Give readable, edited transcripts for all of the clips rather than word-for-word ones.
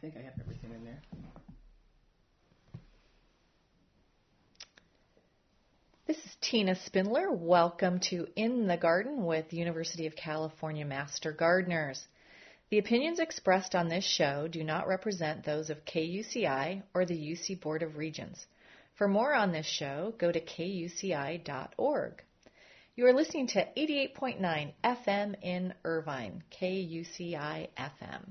think I have everything in there. This is Tina Spindler. Welcome to In the Garden with University of California Master Gardeners. The opinions expressed on this show do not represent those of KUCI or the UC Board of Regents. For more on this show, go to kuci.org. You are listening to 88.9 FM in Irvine, KUCI FM.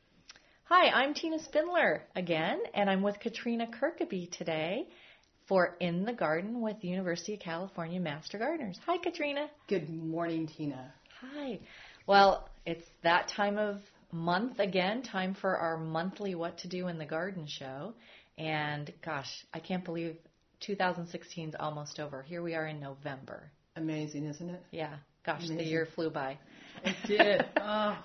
Hi, I'm Tina Spindler again, and I'm with Katrina Kirkaby today for In the Garden with the University of California Master Gardeners. Hi, Katrina. Good morning, Tina. Hi. Well, it's that time of month again, time for our monthly What to Do in the Garden show. And gosh, I can't believe 2016 is almost over. Here we are in November. Amazing, isn't it? Yeah. Gosh, Amazing. The year flew by. It did. Oh.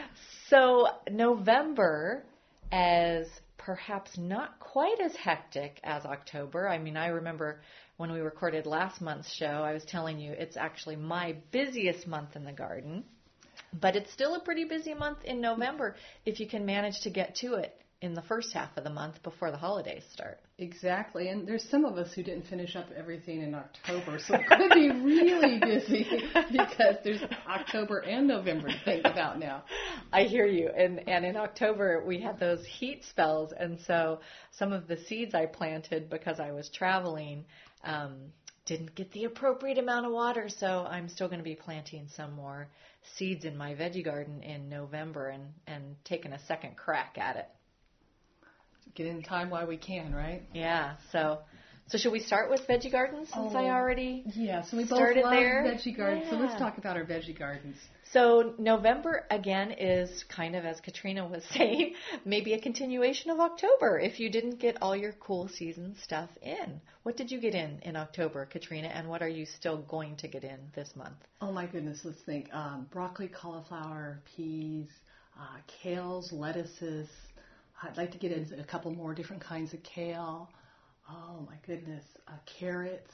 So November, as perhaps not quite as hectic as October. I mean, I remember when we recorded last month's show, I was telling you it's actually my busiest month in the garden. But it's still a pretty busy month in November if you can manage to get to it in the first half of the month before the holidays start. Exactly. And there's some of us who didn't finish up everything in October, so it could be really busy because there's October and November to think about now. I hear you. And in October, we had those heat spells, and so some of the seeds I planted because I was traveling didn't get the appropriate amount of water, so I'm still going to be planting some more seeds in my veggie garden in November and taking a second crack at it. Get in time while we can, right? Yeah. So should we start with veggie gardens since I already so we started both love there? Veggie gardens. Yeah. So let's talk about our veggie gardens. So November, again, is kind of, as Katrina was saying, maybe a continuation of October if you didn't get all your cool season stuff in. What did you get in October, Katrina, and what are you still going to get in this month? Oh, my goodness. Let's think. Broccoli, cauliflower, peas, kales, lettuces. I'd like to get in a couple more different kinds of kale. Oh, my goodness. Carrots.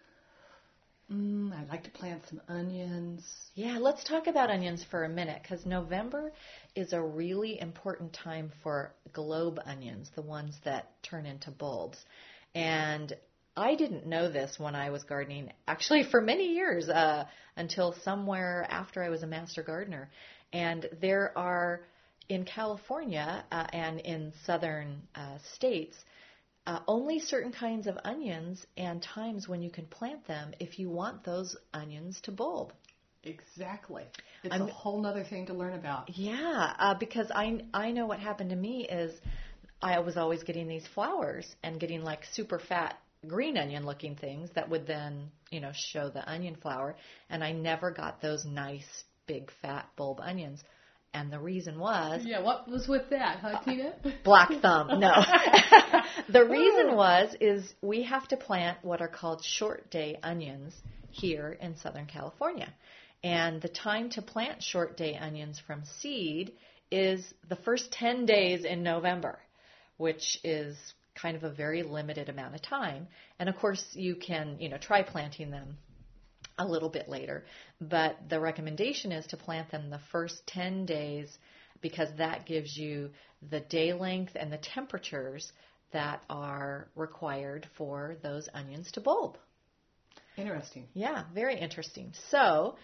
I'd like to plant some onions. Yeah, let's talk about onions for a minute because November is a really important time for globe onions, the ones that turn into bulbs. And I didn't know this when I was gardening, actually for many years, until somewhere after I was a master gardener. And there are, in California and in southern states, only certain kinds of onions and times when you can plant them if you want those onions to bulb. Exactly. It's a whole other thing to learn about. Yeah, because I know what happened to me is I was always getting these flowers and getting like super fat green onion looking things that would then, show the onion flower. And I never got those nice big fat bulb onions. And the reason was... Yeah, what was with that, huh, Tina? Black thumb, no. The reason is we have to plant what are called short day onions here in Southern California. And the time to plant short day onions from seed is the first 10 days in November, which is kind of a very limited amount of time. And of course, you can, try planting them a little bit later. But the recommendation is to plant them the first 10 days because that gives you the day length and the temperatures that are required for those onions to bulb. Interesting. Yeah, very interesting. So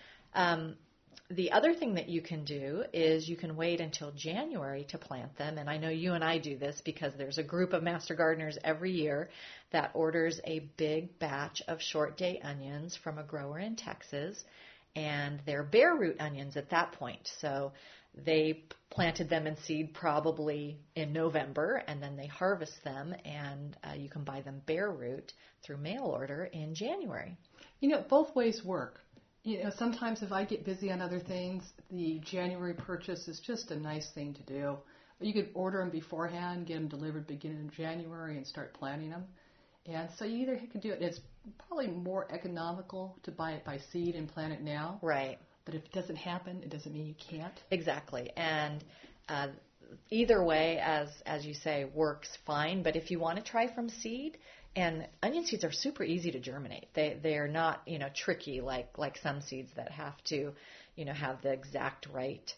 the other thing that you can do is you can wait until January to plant them. And I know you and I do this because there's a group of master gardeners every year that orders a big batch of short day onions from a grower in Texas. And they're bare root onions at that point. So they planted them in seed probably in November, and then they harvest them, and you can buy them bare root through mail order in January. Both ways work. Sometimes if I get busy on other things, the January purchase is just a nice thing to do. You could order them beforehand, get them delivered beginning of January, and start planting them. And so you either could do it. It's probably more economical to buy it by seed and plant it now. Right. But if it doesn't happen, it doesn't mean you can't. Exactly. And either way, as you say, works fine. But if you want to try from seed, and onion seeds are super easy to germinate. They are not, tricky like some seeds that have to, have the exact right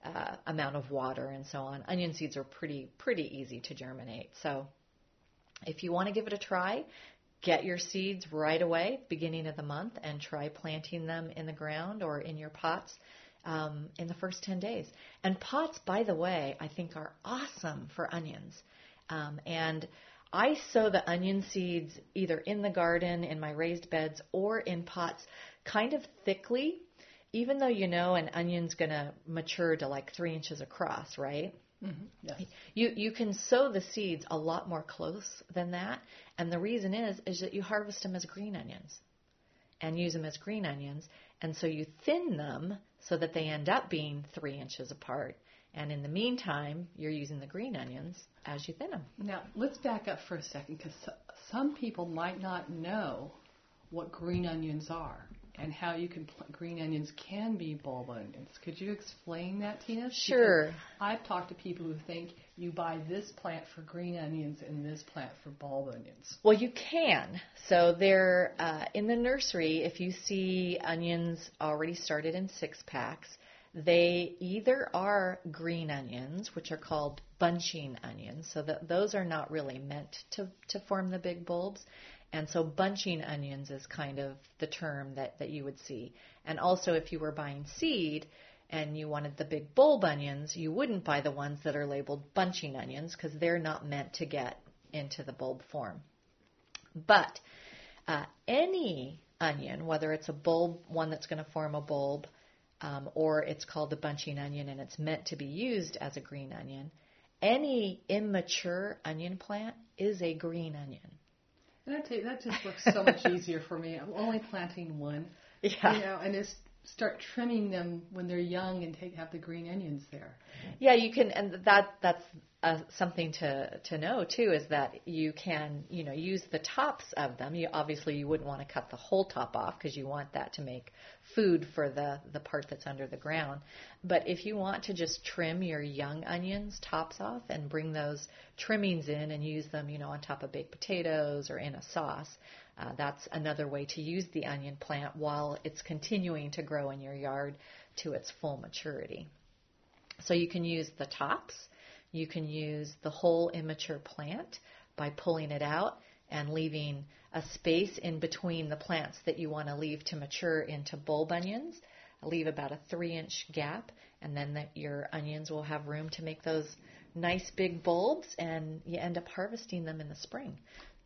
amount of water and so on. Onion seeds are pretty easy to germinate. So if you want to give it a try, get your seeds right away, beginning of the month, and try planting them in the ground or in your pots in the first 10 days. And pots, by the way, I think are awesome for onions. And I sow the onion seeds either in the garden, in my raised beds, or in pots kind of thickly, even though an onion's going to mature to like 3 inches across, right? Mm-hmm. Yes. You can sow the seeds a lot more close than that. And the reason is that you harvest them as green onions and use them as green onions. And so you thin them so that they end up being 3 inches apart. And in the meantime, you're using the green onions as you thin them. Now, let's back up for a second, because some people might not know what green onions are and how green onions can be bulb onions. Could you explain that, Tina? Sure. Because I've talked to people who think you buy this plant for green onions and this plant for bulb onions. Well, you can. So they're in the nursery, if you see onions already started in 6-packs, they either are green onions, which are called bunching onions, so that those are not really meant to form the big bulbs. And so bunching onions is kind of the term that you would see. And also if you were buying seed and you wanted the big bulb onions, you wouldn't buy the ones that are labeled bunching onions because they're not meant to get into the bulb form. But any onion, whether it's a bulb, one that's going to form a bulb, or it's called a bunching onion and it's meant to be used as a green onion, any immature onion plant is a green onion. And I tell you, that just works so much easier for me. I'm only planting one, and just start trimming them when they're young and have the green onions there. Yeah, you can, and that's something to know too, is that you can use the tops of them. You wouldn't want to cut the whole top off because you want that to make food for the part that's under the ground. But if you want to just trim your young onions tops off and bring those trimmings in and use them on top of baked potatoes or in a sauce, that's another way to use the onion plant while it's continuing to grow in your yard to its full maturity. So you can use the tops. You can use the whole immature plant by pulling it out and leaving a space in between the plants that you want to leave to mature into bulb onions. Leave about a 3-inch gap, and then your onions will have room to make those nice big bulbs, and you end up harvesting them in the spring.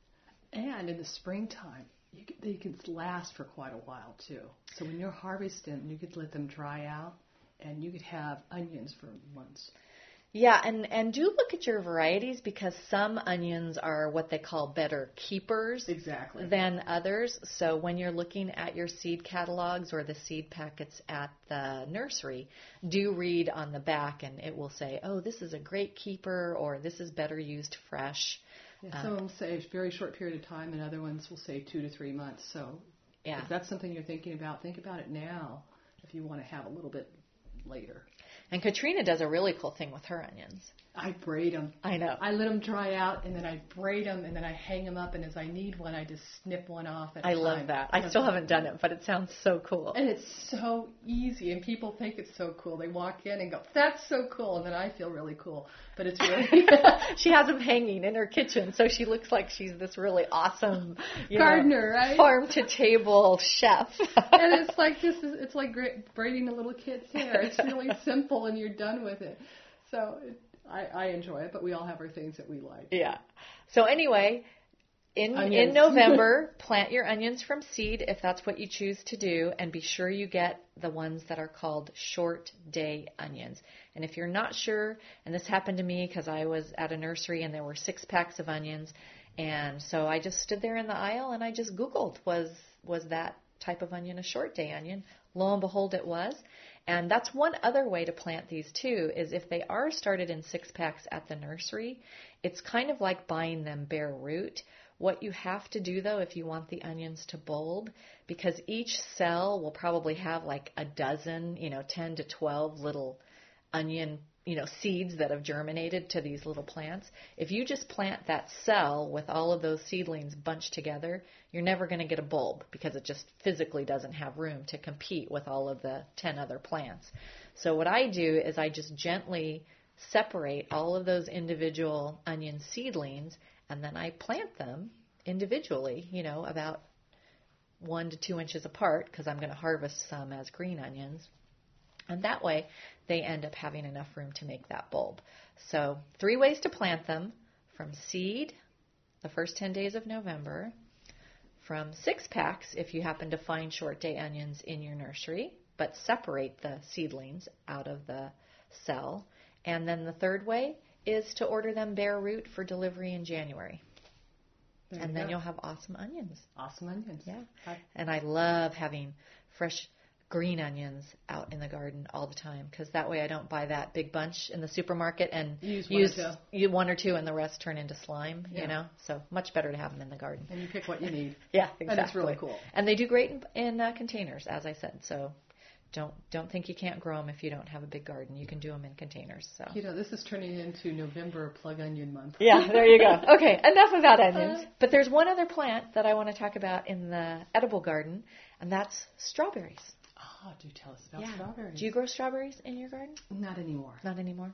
And in the springtime, they can last for quite a while too. So when you're harvesting, you could let them dry out, and you could have onions for months. Yeah, and do look at your varieties, because some onions are what they call better keepers than others. So when you're looking at your seed catalogs or the seed packets at the nursery, do read on the back, and it will say, oh, this is a great keeper, or this is better used fresh. Yeah, some of them say a very short period of time, and other ones will say 2 to 3 months. So if that's something you're thinking about, think about it now if you want to have a little bit later. And Katrina does a really cool thing with her onions. I braid them. I know. I let them dry out, and then I braid them, and then I hang them up, and as I need one, I just snip one off at a time. I love that. I still haven't done it, but it sounds so cool. And it's so easy, and people think it's so cool. They walk in and go, that's so cool, and then I feel really cool. But it's really... She has them hanging in her kitchen, so she looks like she's this really awesome gardener, right? Farm-to-table chef. And it's like braiding a little kid's hair. It's really simple, and you're done with it. So... I enjoy it, but we all have our things that we like. Yeah. So anyway, in November, plant your onions from seed if that's what you choose to do, and be sure you get the ones that are called short day onions. And if you're not sure, and this happened to me because I was at a nursery and there were 6-packs of onions, and so I just stood there in the aisle and I just Googled, was that type of onion a short day onion? Lo and behold, it was. And that's one other way to plant these too, is if they are started in 6-packs at the nursery, it's kind of like buying them bare root. What you have to do, though, if you want the onions to bulb, because each cell will probably have like a dozen, 10 to 12 little onion, seeds that have germinated to these little plants. If you just plant that cell with all of those seedlings bunched together, you're never going to get a bulb because it just physically doesn't have room to compete with all of the 10 other plants. So what I do is I just gently separate all of those individual onion seedlings, and then I plant them individually, about 1 to 2 inches apart, because I'm going to harvest some as green onions. And that way, they end up having enough room to make that bulb. So 3 ways to plant them: from seed, the first 10 days of November; from 6-packs, if you happen to find short day onions in your nursery, but separate the seedlings out of the cell. And then the third way is to order them bare root for delivery in January. And then you'll have awesome onions. Awesome onions. Yeah. And I love having fresh green onions out in the garden all the time, because that way I don't buy that big bunch in the supermarket and use 1 or 2 and the rest turn into slime, So much better to have them in the garden. And you pick what you need. Yeah, exactly. And it's really cool. And they do great in containers, as I said. So don't think you can't grow them if you don't have a big garden. You can do them in containers. So this is turning into November Plug Onion Month. Yeah, there you go. Okay, enough about onions. But there's one other plant that I want to talk about in the edible garden, and that's strawberries. Oh, do tell us about strawberries. Do you grow strawberries in your garden? Not anymore. Not anymore.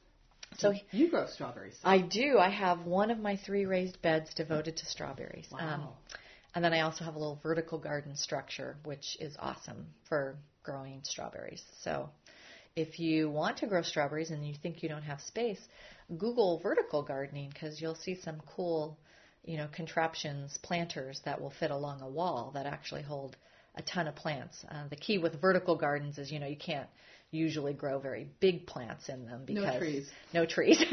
So you grow strawberries. I do. I have one of my 3 raised beds devoted to strawberries. Wow. And then I also have a little vertical garden structure, which is awesome for growing strawberries. So if you want to grow strawberries and you think you don't have space, Google vertical gardening, because you'll see some cool, contraptions, planters that will fit along a wall that actually hold a ton of plants. The key with vertical gardens is, you can't usually grow very big plants in them because no trees.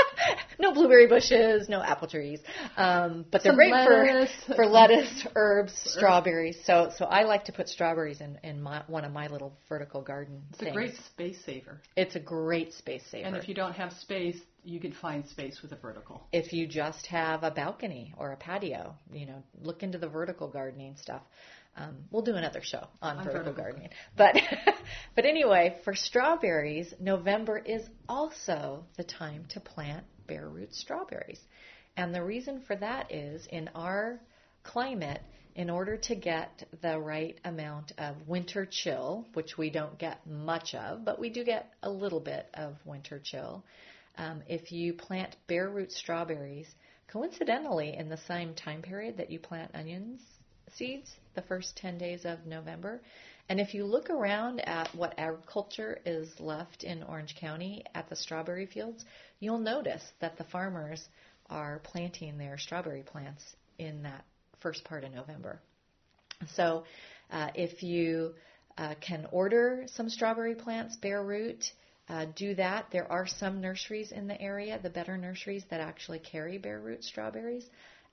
No blueberry bushes, no apple trees. But they're great for lettuce, herbs, strawberries. So I like to put strawberries in one of my little vertical garden things. It's a great space saver. It's a great space saver. And if you don't have space, you can find space with a vertical. If you just have a balcony or a patio, look into the vertical gardening stuff. We'll do another show on vertical gardening. But anyway, for strawberries, November is also the time to plant bare root strawberries. And the reason for that is, in our climate, in order to get the right amount of winter chill, which we don't get much of, but we do get a little bit of winter chill, if you plant bare root strawberries, coincidentally in the same time period that you plant onions seeds, the first 10 days of November. And if you look around at what agriculture is left in Orange County at the strawberry fields, you'll notice that the farmers are planting their strawberry plants in that first part of November. So if you can order some strawberry plants bare root, do that. There are some nurseries in the area, the better nurseries, that actually carry bare root strawberries.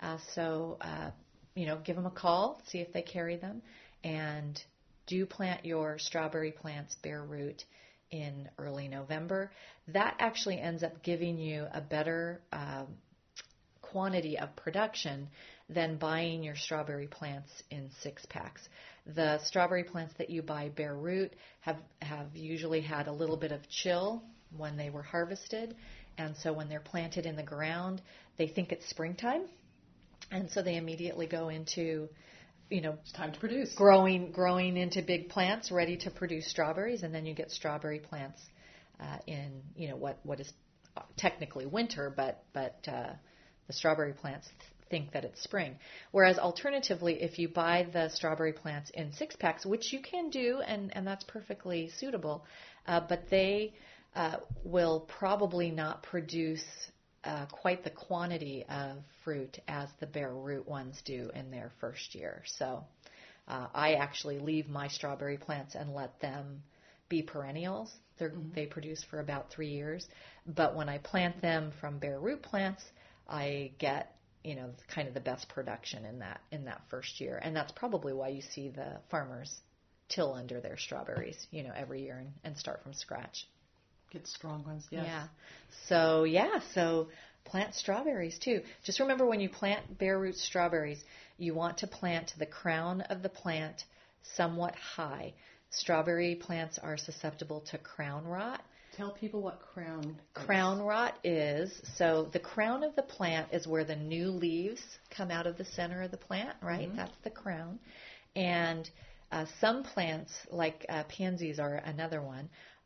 Give them a call, see if they carry them, and do plant your strawberry plants bare root in early November. That actually ends up giving you a better quantity of production than buying your strawberry plants in 6-packs. The strawberry plants that you buy bare root have usually had a little bit of chill when they were harvested, and so when they're planted in the ground, they think it's springtime. And so they immediately go into, it's time to produce. Growing into big plants ready to produce strawberries, and then you get strawberry plants in, what is technically winter, but the strawberry plants think that it's spring. Whereas alternatively, if you buy the strawberry plants in 6-packs, which you can do, and that's perfectly suitable, but they will probably not produce quite the quantity of fruit as the bare root ones do in their first year. So I actually leave my strawberry plants and let them be perennials. They produce for about 3 years. But when I plant them from bare root plants, I get kind of the best production in that first year. And that's probably why you see the farmers till under their strawberries, every year and start from scratch. Get strong ones, yes. Yeah. So plant strawberries too. Just remember, when you plant bare root strawberries, you want to plant the crown of the plant somewhat high. Strawberry plants are susceptible to crown rot. Tell people what crown rot is. So the crown of the plant is where the new leaves come out of the center of the plant, right? Mm-hmm. That's the crown. And some plants, like pansies are another one,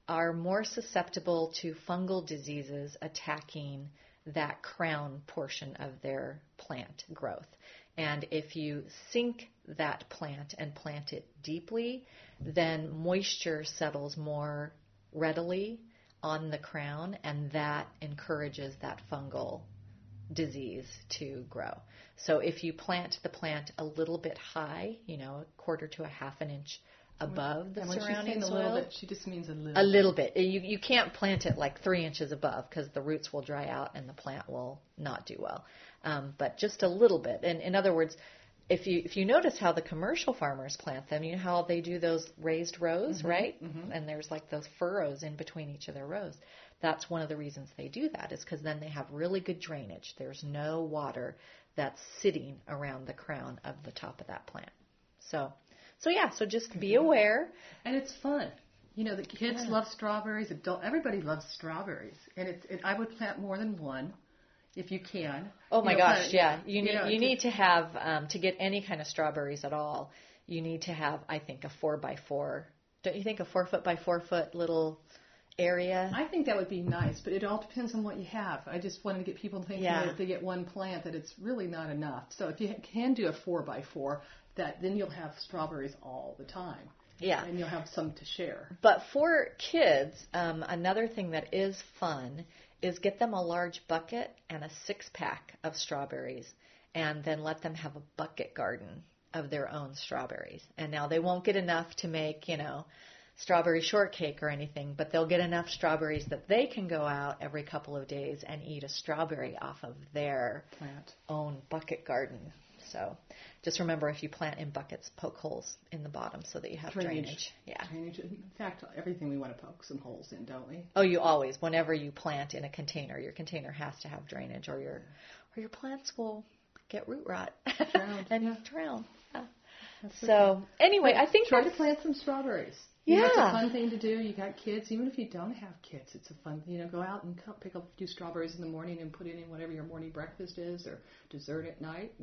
are more susceptible to fungal diseases attacking that crown portion of their plant growth. And if you sink that plant and plant it deeply, then moisture settles more readily on the crown, and that encourages that fungal disease to grow. So if you plant the plant a little bit high, a quarter to a half an inch above the surrounding soil. A little bit, she just means a little bit. A little bit. You can't plant it like 3 inches above because the roots will dry out and the plant will not do well. But just a little bit. And in other words, if you notice how the commercial farmers plant them, you know how they do those raised rows, right? Mm-hmm. And there's like those furrows in between each of their rows. That's one of the reasons they do that, is because then they have really good drainage. There's no water that's sitting around the crown of the top of that plant. So just be aware. And it's fun. The kids love strawberries. Everybody loves strawberries. And I would plant more than one if you can. Oh my gosh, yeah. You need to have, to get any kind of strawberries at all, you need to have, I think, a 4x4. Don't you think a 4 foot by 4 foot little area? I think that would be nice, but it all depends on what you have. I just wanted to get people thinking that if they get one plant, that it's really not enough. So if you can do a 4x4, then you'll have strawberries all the time. Yeah. And you'll have some to share. But for kids, another thing that is fun is get them a large bucket and a 6-pack of strawberries, and then let them have a bucket garden of their own strawberries. And now they won't get enough to make, strawberry shortcake or anything, but they'll get enough strawberries that they can go out every couple of days and eat a strawberry off of their own bucket garden. So just remember, if you plant in buckets, poke holes in the bottom so that you have drainage. Yeah. Drainage. In fact, everything we want to poke some holes in, don't we? Oh, you always. Whenever you plant in a container, your container has to have drainage, or your plants will get root rot and drown. Yeah. So anyway, I think try to plant some strawberries. Yeah. It's a fun thing to do. You got kids. Even if you don't have kids, it's a fun thing. Go out and pick up a few strawberries in the morning and put it in whatever your morning breakfast is or dessert at night.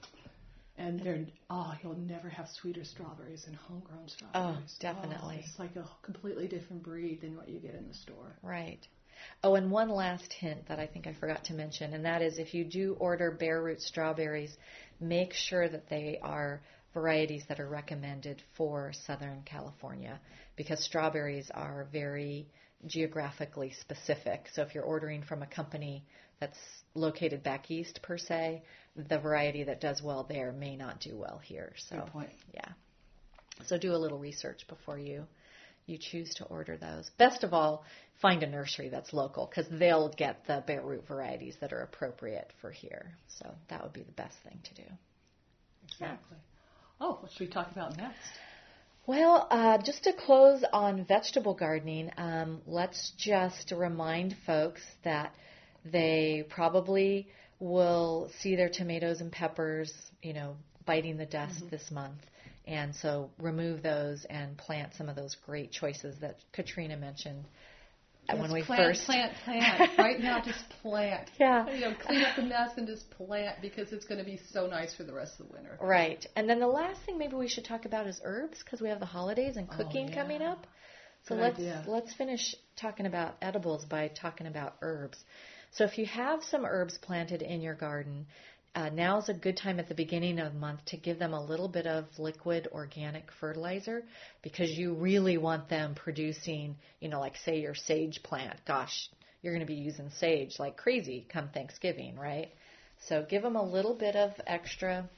And you'll never have sweeter strawberries than homegrown strawberries. Oh, definitely. It's like a completely different breed than what you get in the store. Right. Oh, and one last hint that I think I forgot to mention, and that is if you do order bare root strawberries, make sure that they are varieties that are recommended for Southern California, because strawberries are very geographically specific. So if you're ordering from a company that's located back east per se, the variety that does well there may not do well here. So, good point. Yeah. So do a little research before you choose to order those. Best of all, find a nursery that's local, because they'll get the bare root varieties that are appropriate for here. So that would be the best thing to do. Exactly. Oh, what should we talk about next? Well, just to close on vegetable gardening, let's just remind folks that they probably will see their tomatoes and peppers, biting the dust this month. And so remove those and plant some of those great choices that Katrina mentioned. Yes, when we plant. Right now, just plant. Yeah. Clean up the mess and just plant, because it's going to be so nice for the rest of the winter. Right. And then the last thing maybe we should talk about is herbs, because we have the holidays and cooking coming up. So let's finish talking about edibles by talking about herbs. So if you have some herbs planted in your garden, now's a good time at the beginning of the month to give them a little bit of liquid organic fertilizer, because you really want them producing, like say your sage plant. Gosh, you're going to be using sage like crazy come Thanksgiving, right? So give them a little bit of extra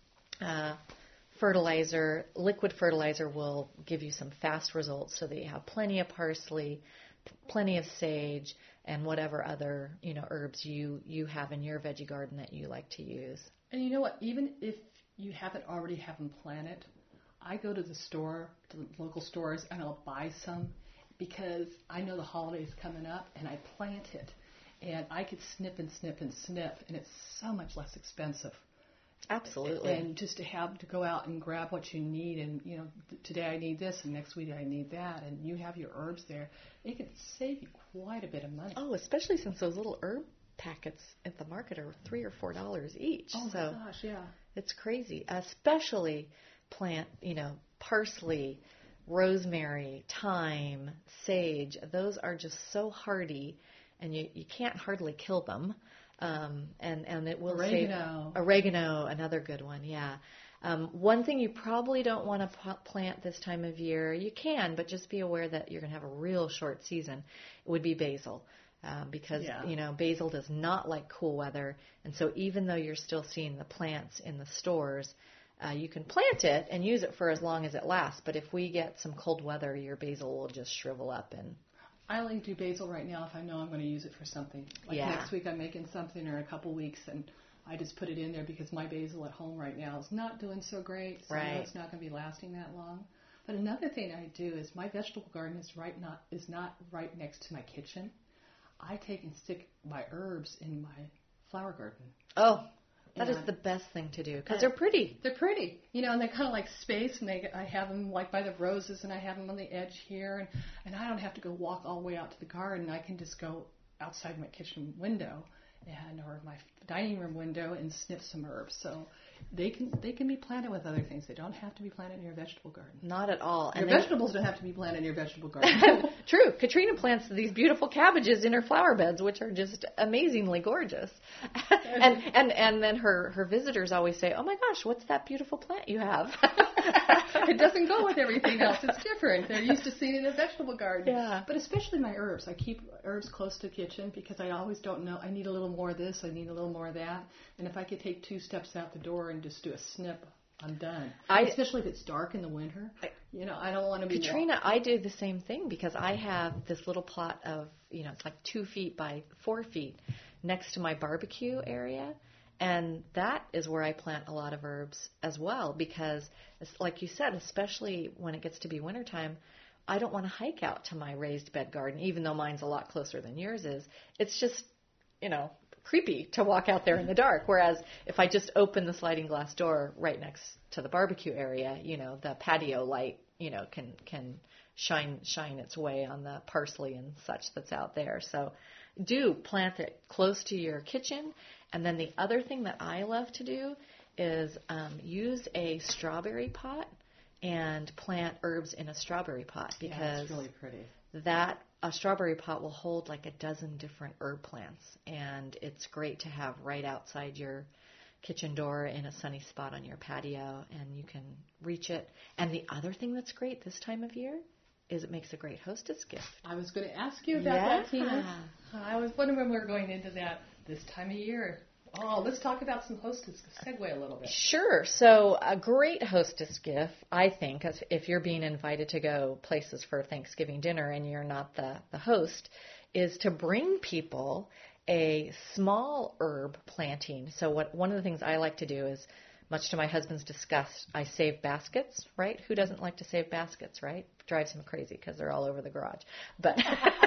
fertilizer. Liquid fertilizer will give you some fast results, so that you have plenty of parsley, plenty of sage, and whatever other herbs you have in your veggie garden that you like to use. And you know what? Even if you haven't already have them planted, I go to the store, to the local stores, and I'll buy some, because I know the holiday's coming up, and I plant it, and I could snip and snip and snip, and it's so much less expensive. Absolutely. And just to go out and grab what you need, and today I need this, and next week I need that, and you have your herbs there, it can save you quite a bit of money. Oh, especially since those little herb packets at the market are $3 or $4 each. Oh my gosh, yeah. It's crazy. Especially plant, parsley, rosemary, thyme, sage, those are just so hardy, and you can't hardly kill them. And it will oregano. Save oregano, another good one, yeah. One thing you probably don't want to plant this time of year, you can, but just be aware that you're going to have a real short season, would be basil. Because, basil does not like cool weather. And so even though you're still seeing the plants in the stores, you can plant it and use it for as long as it lasts. But if we get some cold weather, your basil will just shrivel up. And I only do basil right now if I know I'm going to use it for something. Like next week I'm making something, or a couple weeks, and I just put it in there because my basil at home right now is not doing so great. So I know it's not going to be lasting that long. But another thing I do is my vegetable garden is not right next to my kitchen. I take and stick my herbs in my flower garden. Oh, that is the best thing to do because they're pretty. They're pretty, and they're kind of like space, and I have them like by the roses, and I have them on the edge here, and I don't have to go walk all the way out to the garden. I can just go outside my kitchen window or my dining room window and snip some herbs. So they can be planted with other things. They don't have to be planted in your vegetable garden. Not at all. Your vegetables don't have to be planted in your vegetable garden. True. Katrina plants these beautiful cabbages in her flower beds, which are just amazingly gorgeous. and then her visitors always say, "Oh my gosh, what's that beautiful plant you have?" It doesn't go with everything else. It's different. They're used to seeing it in a vegetable garden. Yeah. But especially my herbs. I keep herbs close to the kitchen because I always don't know. I need a little more of this. I need a little more of that. And if I could take 2 steps out the door and just do a snip, I'm done. Especially if it's dark in the winter. I don't want to be... Katrina, I do the same thing because I have this little plot of, it's like 2 feet by 4 feet next to my barbecue area. And that is where I plant a lot of herbs as well because, like you said, especially when it gets to be wintertime, I don't want to hike out to my raised bed garden, even though mine's a lot closer than yours is. It's just, creepy to walk out there in the dark. Whereas if I just open the sliding glass door right next to the barbecue area, the patio light, can shine its way on the parsley and such that's out there. So do plant it close to your kitchen. And then the other thing that I love to do is use a strawberry pot and plant herbs in a strawberry pot because it's really pretty. A strawberry pot will hold like a dozen different herb plants, and it's great to have right outside your kitchen door in a sunny spot on your patio, and you can reach it. And the other thing that's great this time of year is it makes a great hostess gift. I was going to ask you about that, Tina. I was wondering when we were going into that this time of year. Oh, let's talk about some hostess. Segue a little bit. Sure. So a great hostess gift, I think, if you're being invited to go places for Thanksgiving dinner and you're not the host, is to bring people a small herb planting. So one of the things I like to do is, much to my husband's disgust, I save baskets, right? Who doesn't like to save baskets, right? Drives him crazy because they're all over the garage. But...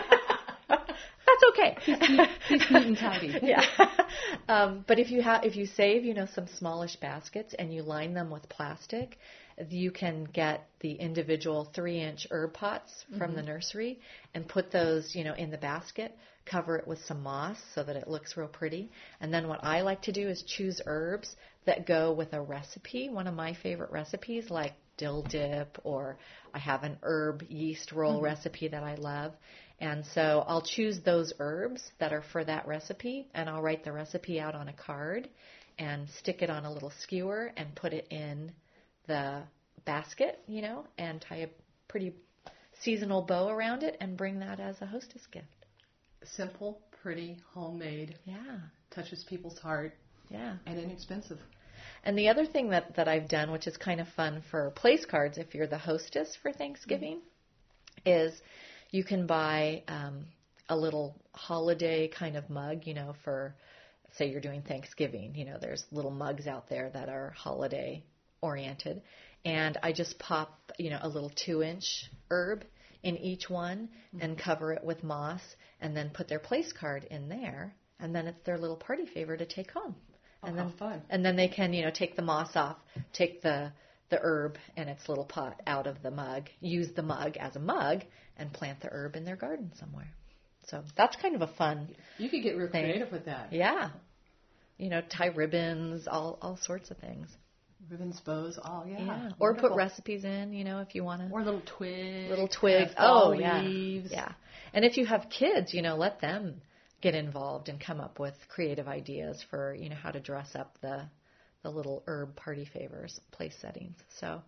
That's okay. He's neat and tidy. Yeah. But if you save, some smallish baskets and you line them with plastic, you can get the individual 3-inch herb pots from the nursery and put those, in the basket, cover it with some moss so that it looks real pretty. And then what I like to do is choose herbs that go with a recipe. One of my favorite recipes, like dill dip, or I have an herb yeast roll recipe that I love. And so I'll choose those herbs that are for that recipe, and I'll write the recipe out on a card and stick it on a little skewer and put it in the basket, and tie a pretty seasonal bow around it and bring that as a hostess gift. Simple, pretty, homemade. Yeah. Touches people's heart. Yeah. And inexpensive. And the other thing that I've done, which is kind of fun for place cards if you're the hostess for Thanksgiving, is you can buy a little holiday kind of mug, for, say you're doing Thanksgiving. There's little mugs out there that are holiday oriented. And I just pop, a little 2-inch herb in each one and cover it with moss and then put their place card in there. And then it's their little party favor to take home. And how fun. And then they can, take the moss off, take the herb and its little pot out of the mug, use the mug as a mug, and plant the herb in their garden somewhere. So that's kind of a fun You could get real thing. creative with that. Yeah. Tie ribbons, all sorts of things. Ribbons, bows, all, yeah. Or Wonderful. put recipes in, if you want to. Or little twigs. Little twigs. Fall yeah. leaves. Yeah. And if you have kids, let them get involved and come up with creative ideas for, how to dress up the little herb party favors, place settings. So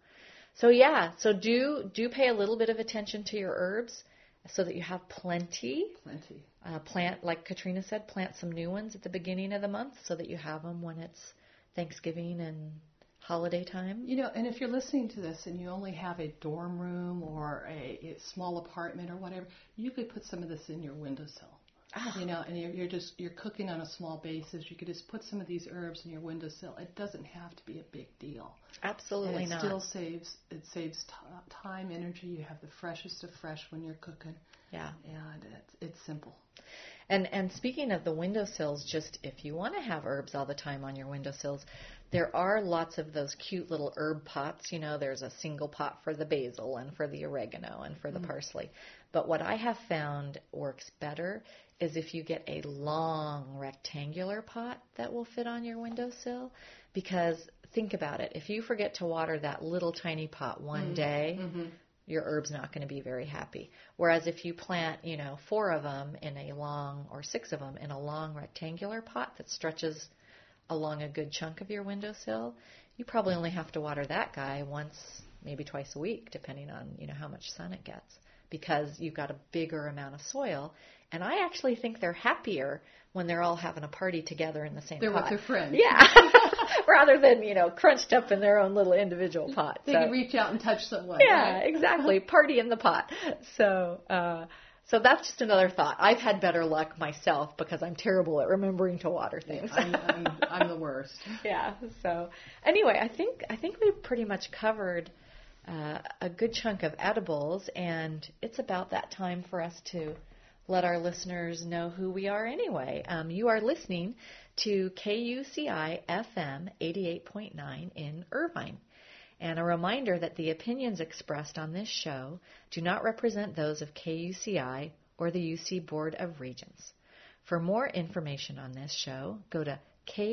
do pay a little bit of attention to your herbs so that you have plenty. Plant, like Katrina said, plant some new ones at the beginning of the month so that you have them when it's Thanksgiving and holiday time. And if you're listening to this and you only have a dorm room or a small apartment or whatever, you could put some of this in your windowsill. And you're cooking on a small basis. You could just put some of these herbs in your windowsill. It doesn't have to be a big deal. Absolutely not. Still saves time, energy. You have the freshest of fresh when you're cooking. Yeah. And it's simple. And speaking of the windowsills, just if you want to have herbs all the time on your windowsills, there are lots of those cute little herb pots. There's a single pot for the basil and for the oregano and for the parsley. But what I have found works better is if you get a long rectangular pot that will fit on your windowsill. Because think about it. If you forget to water that little tiny pot one day, your herb's not going to be very happy. Whereas if you plant, 4 of them in a long, or 6 of them in a long rectangular pot that stretches along a good chunk of your windowsill, you probably only have to water that guy once, maybe twice a week, depending on, how much sun it gets, because you've got a bigger amount of soil. And I actually think they're happier when they're all having a party together in the same pot. They're with their friends. Yeah. Rather than, crunched up in their own little individual pot. They can reach out and touch someone. Yeah, right? Exactly. Party in the pot. So that's just another thought. I've had better luck myself because I'm terrible at remembering to water things. I'm the worst. Yeah. So anyway, I think we've pretty much covered a good chunk of edibles, and it's about that time for us to let our listeners know who we are anyway. You are listening to KUCI FM 88.9 in Irvine. And a reminder that the opinions expressed on this show do not represent those of KUCI or the UC Board of Regents. For more information on this show, go to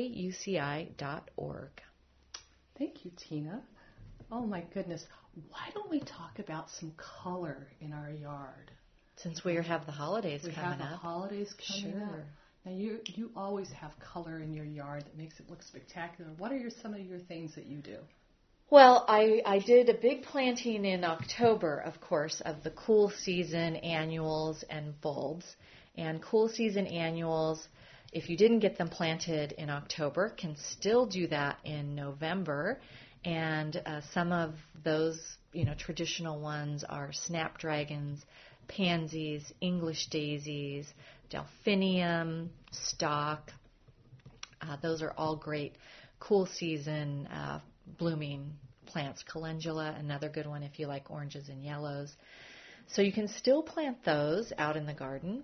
kuci.org. Thank you, Tina. Oh, my goodness. Why don't we talk about some color in our yard? Since we have the holidays coming up. We have the holidays coming up. Sure. Now, you always have color in your yard that makes it look spectacular. What are some of your things that you do? Well, I did a big planting in October, of course, of the cool season annuals and bulbs. And cool season annuals, if you didn't get them planted in October, can still do that in November. And some of those, traditional ones are snapdragons, pansies, English daisies, delphinium, stock. Those are all great cool season blooming plants. Calendula, another good one if you like oranges and yellows. So you can still plant those out in the garden.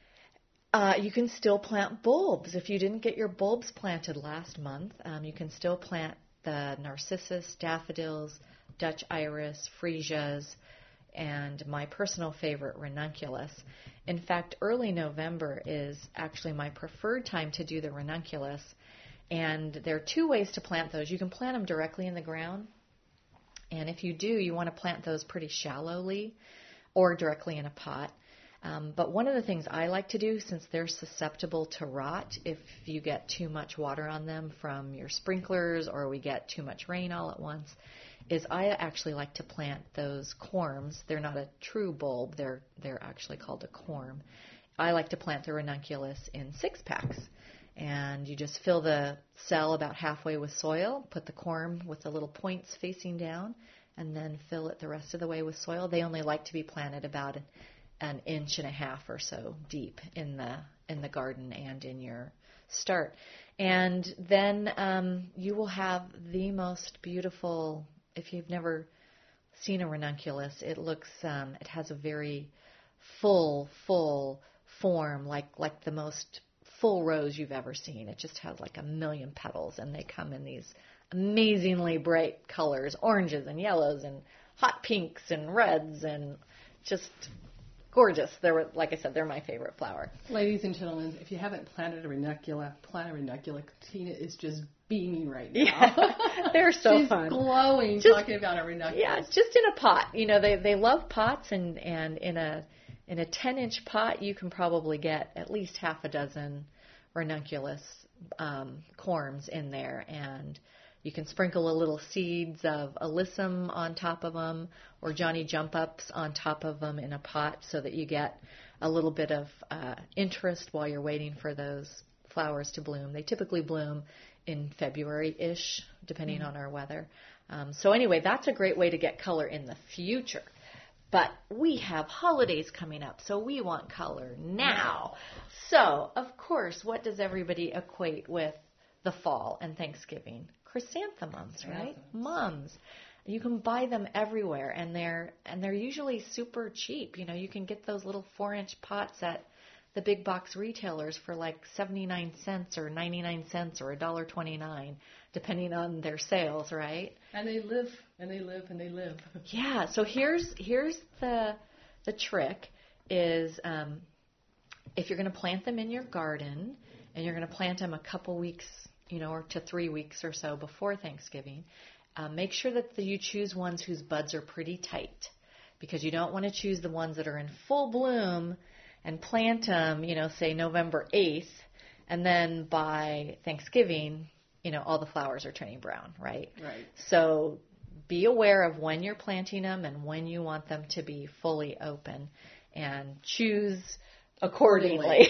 You can still plant bulbs. If you didn't get your bulbs planted last month, you can still plant the narcissus, daffodils, Dutch iris, freesias, and my personal favorite, ranunculus. In fact, early November is actually my preferred time to do the ranunculus. And there are 2 ways to plant those. You can plant them directly in the ground. And if you do, you want to plant those pretty shallowly or directly in a pot. But one of the things I like to do, since they're susceptible to rot if you get too much water on them from your sprinklers or we get too much rain all at once, is I actually like to plant those corms. They're not a true bulb. They're actually called a corm. I like to plant the ranunculus in 6-packs. And you just fill the cell about halfway with soil, put the corm with the little points facing down, and then fill it the rest of the way with soil. They only like to be planted about an 1.5 inches or so deep in the garden and in your start. And then you will have the most beautiful, if you've never seen a ranunculus, it has a very full form, like the most full rose you've ever seen. It just has like 1 million petals, and they come in these amazingly bright colors, oranges and yellows and hot pinks and reds, and just gorgeous. Like I said, they're my favorite flower. Ladies and gentlemen, if you haven't planted a ranunculus, plant a ranunculus. Tina is just beaming right now. Yeah, they're so She's fun. Glowing talking about a ranunculus. Yeah, it's just in a pot. They love pots, and in a 10-inch pot, you can probably get at least half a dozen ranunculus corms in there, and you can sprinkle a little seeds of alyssum on top of them or Johnny Jump Ups on top of them in a pot so that you get a little bit of interest while you're waiting for those flowers to bloom. They typically bloom in February-ish, depending on our weather. So anyway, that's a great way to get color in the future. But we have holidays coming up, so we want color now. So, of course, what does everybody equate with the fall and Thanksgiving? Chrysanthemums, right? Mums. You can buy them everywhere, and they're usually super cheap. You can get those little 4-inch pots at the big box retailers for like 79 cents or 99 cents or $1.29, depending on their sales, right? And they live, and they live, and they live. Yeah. So here's the trick is if you're going to plant them in your garden, and you're going to plant them a couple weeks, or to 3 weeks or so before Thanksgiving, make sure that you choose ones whose buds are pretty tight, because you don't want to choose the ones that are in full bloom and plant them, say November 8th, and then by Thanksgiving, all the flowers are turning brown, right? Right. So be aware of when you're planting them and when you want them to be fully open, and choose accordingly.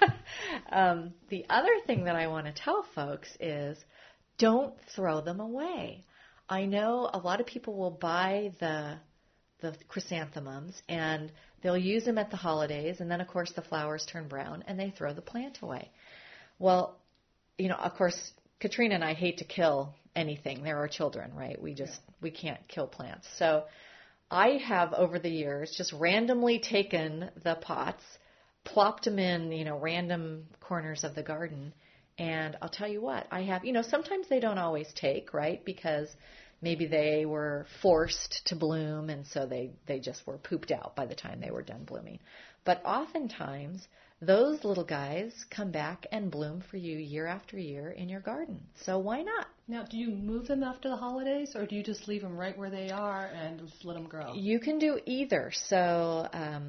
The other thing that I want to tell folks is don't throw them away. I know a lot of people will buy the chrysanthemums and they'll use them at the holidays, and then of course the flowers turn brown and they throw the plant away. Well, of course, Katrina and I hate to kill anything. They're our children, right? We can't kill plants. So I have over the years just randomly taken the pots, plopped them in, random corners of the garden. And I'll tell you what, I have, sometimes they don't always take, right? Because maybe they were forced to bloom, and so they just were pooped out by the time they were done blooming. But oftentimes, those little guys come back and bloom for you year after year in your garden. So why not? Now, do you move them after the holidays, or do you just leave them right where they are and just let them grow? You can do either. So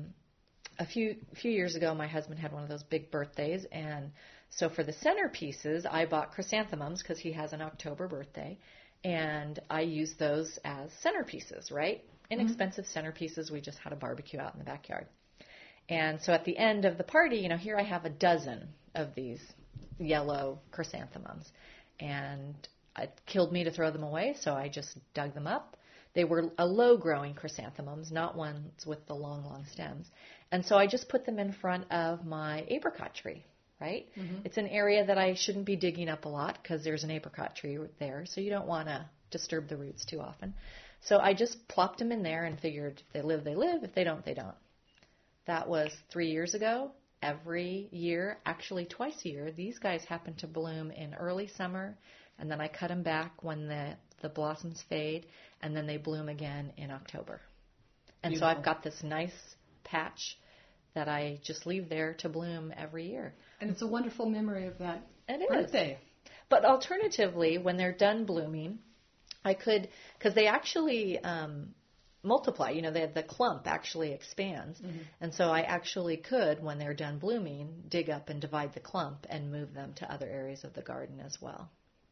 a few years ago, my husband had one of those big birthdays, and so for the centerpieces, I bought chrysanthemums because he has an October birthday, and I used those as centerpieces, right? Inexpensive centerpieces. We just had a barbecue out in the backyard. And so at the end of the party, here I have a dozen of these yellow chrysanthemums, and it killed me to throw them away, so I just dug them up. They were a low-growing chrysanthemums, not ones with the long, long stems. And so I just put them in front of my apricot tree, right? It's an area that I shouldn't be digging up a lot because there's an apricot tree there, so you don't want to disturb the roots too often. So I just plopped them in there and figured if they live, they live. If they don't, they don't. That was 3 years ago. Every year, actually twice a year, these guys happen to bloom in early summer, and then I cut them back when the blossoms fade, and then they bloom again in October. And Beautiful. So I've got this nice patch that I just leave there to bloom every year. And it's a wonderful memory of that It birthday. is. But alternatively, when they're done blooming, I could, because they actually multiply, the clump actually expands. And so I actually could, when they're done blooming, dig up and divide the clump and move them to other areas of the garden as well.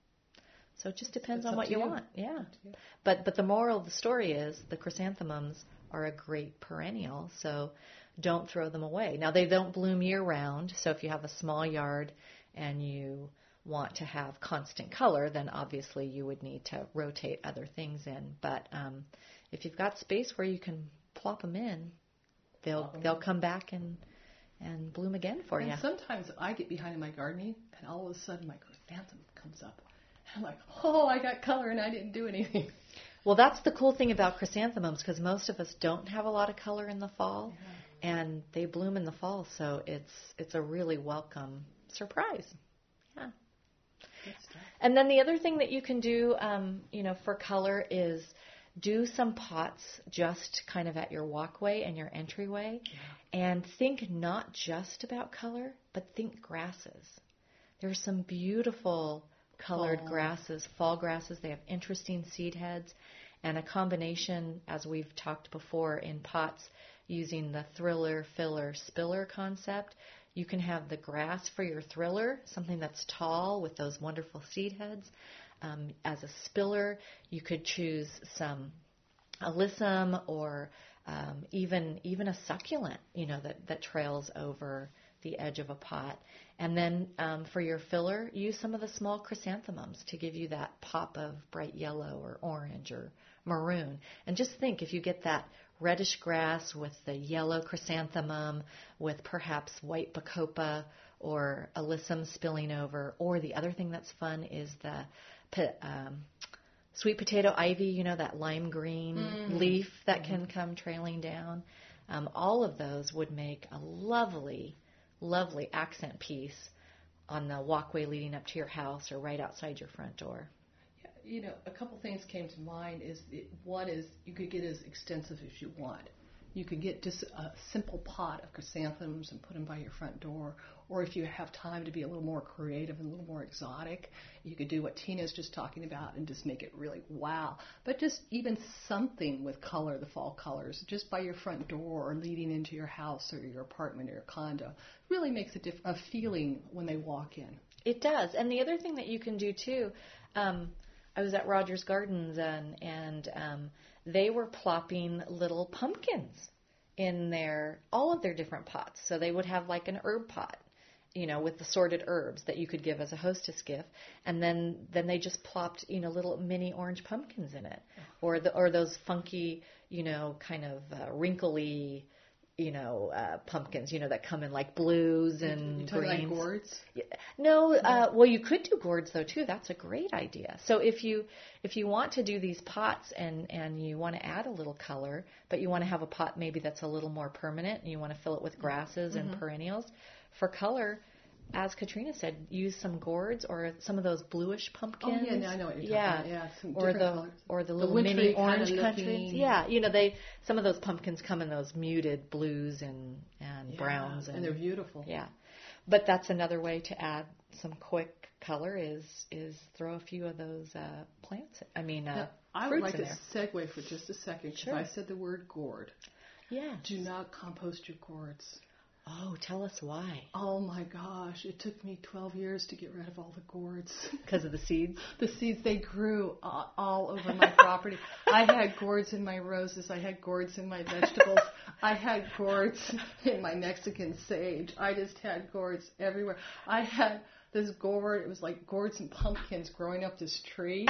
So it just depends on what you want. Yeah. But the moral of the story is the chrysanthemums are a great perennial, so don't throw them away. Now, they don't bloom year-round, so if you have a small yard and you want to have constant color, then obviously you would need to rotate other things in. But if you've got space where you can plop them in, they'll come back and bloom again for you. And sometimes I get behind in my gardening, and all of a sudden my chrysanthemum comes up. I'm like, oh, I got color and I didn't do anything. Well, that's the cool thing about chrysanthemums, because most of us don't have a lot of color in the fall, and they bloom in the fall, so it's a really welcome surprise. Yeah. And then the other thing that you can do, for color is do some pots just kind of at your walkway and your entryway, And think not just about color, but think grasses. There are some beautiful colored grasses, fall grasses. They have interesting seed heads, and a combination, as we've talked before, in pots using the thriller, filler, spiller concept. You can have the grass for your thriller, something that's tall with those wonderful seed heads. As a spiller, you could choose some alyssum or even a succulent, that trails over the edge of a pot. And then for your filler, use some of the small chrysanthemums to give you that pop of bright yellow or orange or maroon. And just think, if you get that reddish grass with the yellow chrysanthemum with perhaps white bacopa or alyssum spilling over, or the other thing that's fun is the sweet potato ivy, that lime green leaf that can come trailing down. All of those would make a lovely, lovely accent piece on the walkway leading up to your house or right outside your front door. A couple things came to mind. One is you could get as extensive as you want. You could get just a simple pot of chrysanthemums and put them by your front door. Or if you have time to be a little more creative and a little more exotic, you could do what Tina's just talking about and just make it really wow. But just even something with color, the fall colors, just by your front door or leading into your house or your apartment or your condo, really makes a feeling when they walk in. It does. And the other thing that you can do too, I was at Rogers Gardens and they were plopping little pumpkins in all of their different pots. So they would have like an herb pot, with assorted herbs that you could give as a hostess gift, and then they just plopped, little mini orange pumpkins in it, or those funky, kind of wrinkly, pumpkins, that come in like blues and you talking greens. Like gourds? Yeah. No, well, you could do gourds though too. That's a great idea. So if you want to do these pots and you want to add a little color, but you want to have a pot maybe that's a little more permanent and you want to fill it with grasses and perennials, for color, as Katrina said, use some gourds or some of those bluish pumpkins. Oh yeah, I know what you're talking about. Yeah, some colors. Or the little mini orange countries. Yeah, some of those pumpkins come in those muted blues and browns, and they're beautiful. Yeah, but that's another way to add some quick color is throw a few of those plants. I would like to segue for just a second because Sure. I said the word gourd. Yeah. Do not compost your gourds. Oh, tell us why. Oh my gosh, it took me 12 years to get rid of all the gourds. Because of the seeds? The seeds, they grew all over my property. I had gourds in my roses. I had gourds in my vegetables. I had gourds in my Mexican sage. I just had gourds everywhere. I had this gourd, it was like gourds and pumpkins growing up this tree.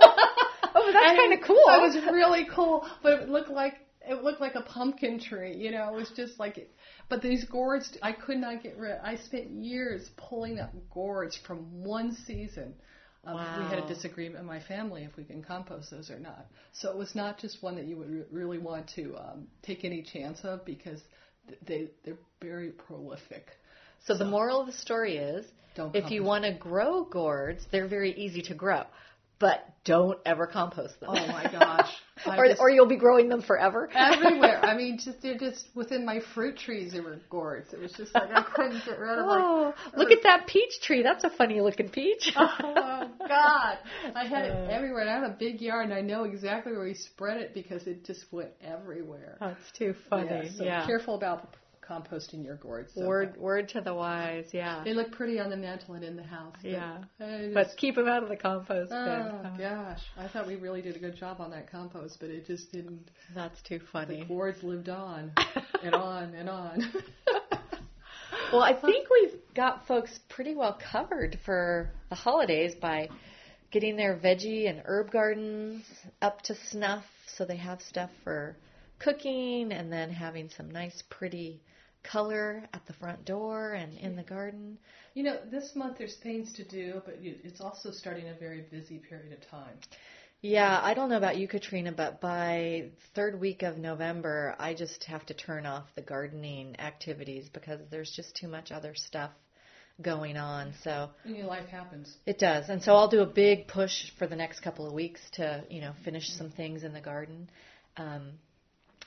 Oh, that's kind of cool. It was really cool, but it looked like a pumpkin tree, It was just like it. But these gourds, I could not get rid. I spent years pulling up gourds from one season. Wow. We had a disagreement in my family if we can compost those or not. So it was not just one that you would really want to take any chance of because they're very prolific. So the moral of the story is, if you want to grow gourds, they're very easy to grow. But don't ever compost them. Oh my gosh. Or you'll be growing them forever. Everywhere. I mean, they're just within my fruit trees there were gourds. It was just like I couldn't get rid of them. Look at that peach tree. That's a funny looking peach. Oh God. I had it everywhere. And I have a big yard and I know exactly where we spread it because it just went everywhere. That's too funny. Yeah, so careful about composting your gourds. So word to the wise, yeah. They look pretty on the mantle and in the house. But keep them out of the compost bin. Oh, gosh. I thought we really did a good job on that compost, but it just didn't. That's too funny. The gourds lived on and on and on. Well, I think we've got folks pretty well covered for the holidays by getting their veggie and herb gardens up to snuff so they have stuff for cooking and then having some nice, pretty color at the front door and in the garden. This month there's things to do, but it's also starting a very busy period of time. Yeah, I don't know about you, Katrina, but by third week of November, I just have to turn off the gardening activities because there's just too much other stuff going on. So life happens. It does. And so I'll do a big push for the next couple of weeks to, finish some things in the garden.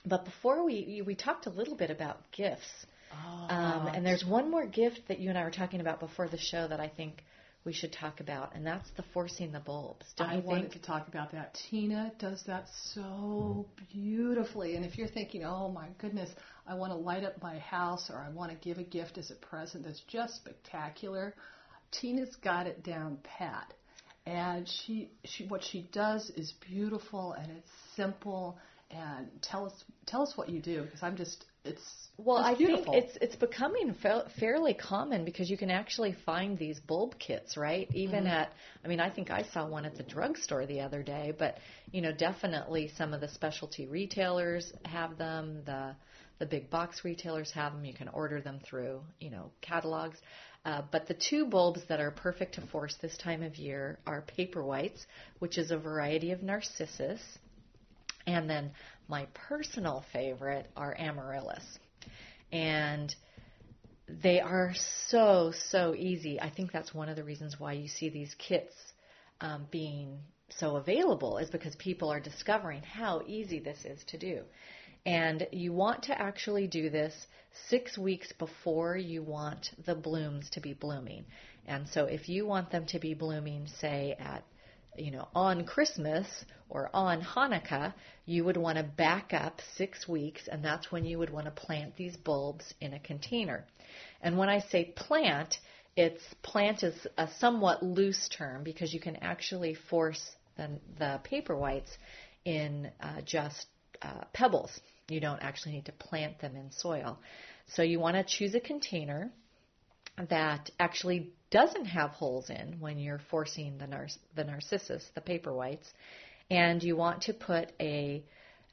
But before we talked a little bit about gifts. Oh, And there's one more gift that you and I were talking about before the show that I think we should talk about, and that's the forcing the bulbs. I wanted to talk about that. Tina does that so beautifully. And if you're thinking, oh my goodness, I want to light up my house or I want to give a gift as a present that's just spectacular, Tina's got it down pat. And she what she does is beautiful and it's simple. And tell us what you do, because I beautiful. think it's becoming fairly common because you can actually find these bulb kits, right? Even I think I saw one at the drugstore the other day, but definitely some of the specialty retailers have them. The big box retailers have them. You can order them through catalogs. But the two bulbs that are perfect to force this time of year are paper whites, which is a variety of narcissus. And then my personal favorite are amaryllis. And they are so, so easy. I think that's one of the reasons why you see these kits being so available, is because people are discovering how easy this is to do. And you want to actually do this 6 weeks before you want the blooms to be blooming. And so if you want them to be blooming, say, at on Christmas or on Hanukkah, you would want to back up 6 weeks, and that's when you would want to plant these bulbs in a container. And when I say plant is a somewhat loose term because you can actually force the paper whites in just pebbles. You don't actually need to plant them in soil. So you want to choose a container that actually doesn't have holes in when you're forcing the narcissus, the paper whites, and you want to put a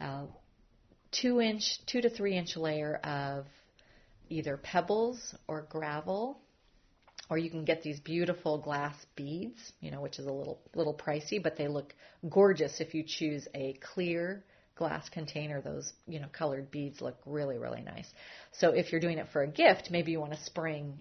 2 to 3 inch layer of either pebbles or gravel, or you can get these beautiful glass beads, which is a little pricey, but they look gorgeous if you choose a clear glass container. Those colored beads look really, really nice. So if you're doing it for a gift, maybe you want to spring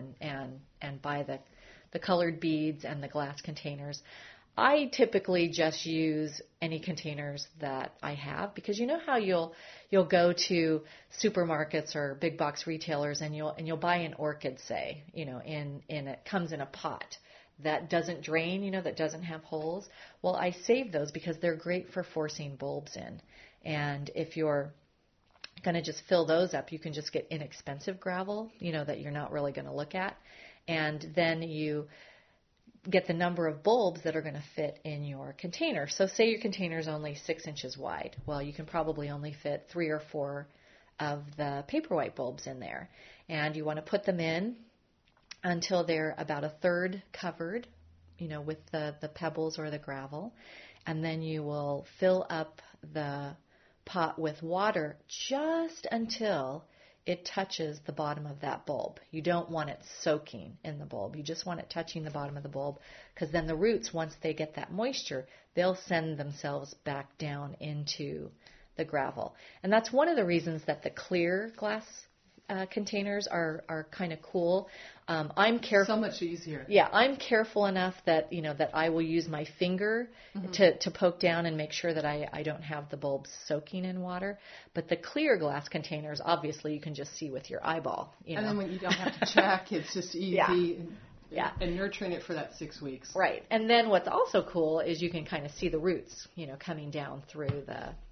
and buy the colored beads and the glass containers. I typically just use any containers that I have, because you know how you'll go to supermarkets or big box retailers and you'll buy an orchid, say, in it comes in a pot that doesn't drain, that doesn't have holes. Well, I save those because they're great for forcing bulbs in. And if you're going to just fill those up, you can just get inexpensive gravel, that you're not really going to look at. And then you get the number of bulbs that are going to fit in your container. So say your container is only 6 inches wide. Well, you can probably only fit 3 or 4 of the paper white bulbs in there. And you want to put them in until they're about a third covered, with the pebbles or the gravel. And then you will fill up the pot with water just until it touches the bottom of that bulb. You don't want it soaking in the bulb. You just want it touching the bottom of the bulb, because then the roots, once they get that moisture, they'll send themselves back down into the gravel. And that's one of the reasons that the clear glass containers are kind of cool. I'm careful. So much easier. Yeah, I'm careful enough that that I will use my finger to poke down and make sure that I don't have the bulbs soaking in water. But the clear glass containers, obviously, you can just see with your eyeball. And then when you don't have to check, it's just easy. Yeah. And nurturing it for that 6 weeks. Right. And then what's also cool is you can kind of see the roots, coming down through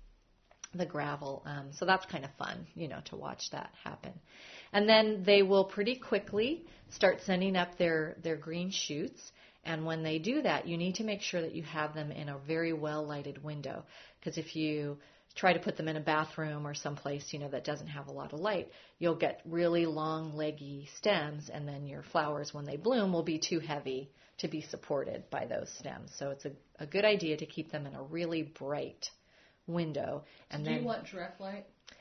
the gravel. So that's kind of fun, to watch that happen. And then they will pretty quickly start sending up their green shoots. And when they do that, you need to make sure that you have them in a very well-lighted window. Because if you try to put them in a bathroom or someplace, that doesn't have a lot of light, you'll get really long, leggy stems, and then your flowers, when they bloom, will be too heavy to be supported by those stems. So it's a good idea to keep them in a really bright window. And do you want direct light?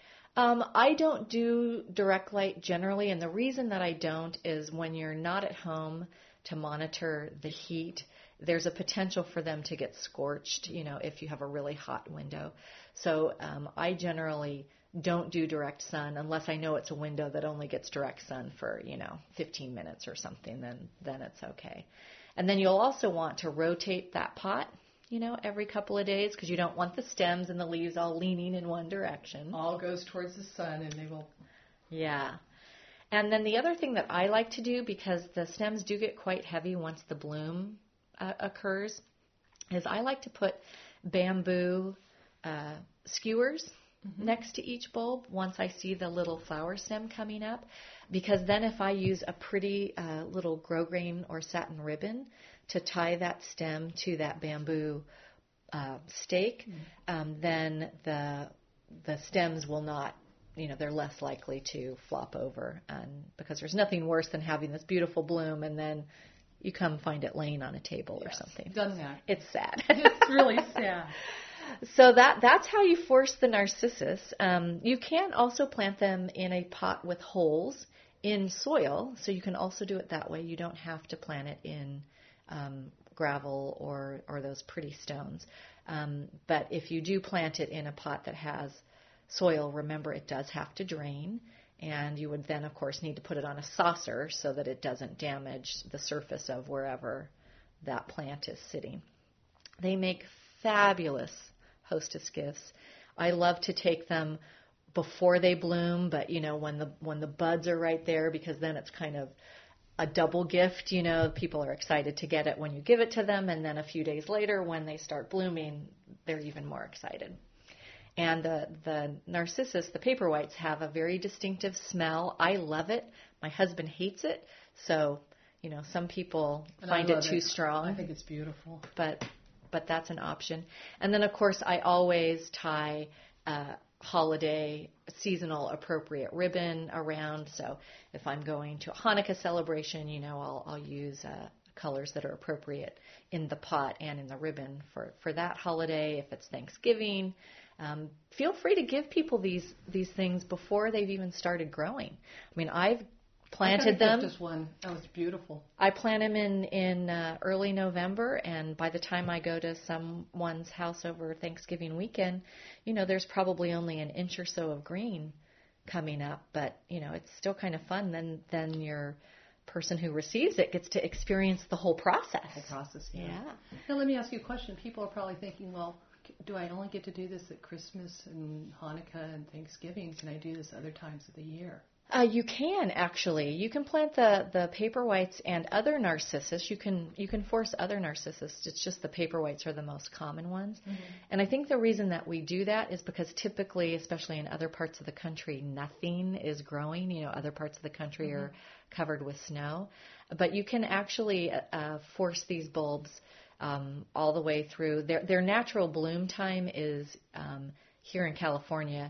I don't do direct light generally, and the reason that I don't is when you're not at home to monitor the heat, there's a potential for them to get scorched, if you have a really hot window. So I generally don't do direct sun unless I know it's a window that only gets direct sun for, 15 minutes or something, then it's okay. And then you'll also want to rotate that pot, every couple of days because you don't want the stems and the leaves all leaning in one direction. All goes towards the sun and they will... Yeah. And then the other thing that I like to do, because the stems do get quite heavy once the bloom occurs, is I like to put bamboo skewers next to each bulb once I see the little flower stem coming up, because then if I use a pretty little grosgrain or satin ribbon to tie that stem to that bamboo stake, then the stems will not, they're less likely to flop over, and because there's nothing worse than having this beautiful bloom and then you come find it laying on a table or something. Done that. It's sad. It's really sad. So that's how you force the narcissus. You can also plant them in a pot with holes in soil, so you can also do it that way. You don't have to plant it in gravel or those pretty stones. But if you do plant it in a pot that has soil, remember it does have to drain, and you would then, of course, need to put it on a saucer so that it doesn't damage the surface of wherever that plant is sitting. They make fabulous hostess gifts. I love to take them before they bloom, but when the buds are right there, because then it's kind of a double gift. People are excited to get it when you give it to them, and then a few days later when they start blooming, they're even more excited. And the narcissus, the paper whites, have a very distinctive smell. I love it. My husband hates it. So, some people find it too strong. I think it's beautiful. But that's an option. And then, of course, I always tie holiday, seasonal appropriate ribbon around. So if I'm going to a Hanukkah celebration, I'll use colors that are appropriate in the pot and in the ribbon for that holiday. If it's Thanksgiving, feel free to give people these things before they've even started growing. I mean, I've planted them. Just one. That was beautiful. I plant them in early November, and by the time I go to someone's house over Thanksgiving weekend, there's probably only an inch or so of green coming up, but it's still kind of fun. Then your person who receives it gets to experience the whole process. Yeah. Now let me ask you a question. People are probably thinking, well, do I only get to do this at Christmas and Hanukkah and Thanksgiving? Can I do this other times of the year? You can actually. You can plant the paper whites and other narcissus. You can force other narcissus. It's just the paper whites are the most common ones. Mm-hmm. And I think the reason that we do that is because typically, especially in other parts of the country, nothing is growing. Other parts of the country are covered with snow. But you can actually force these bulbs all the way through. Their natural bloom time is here in California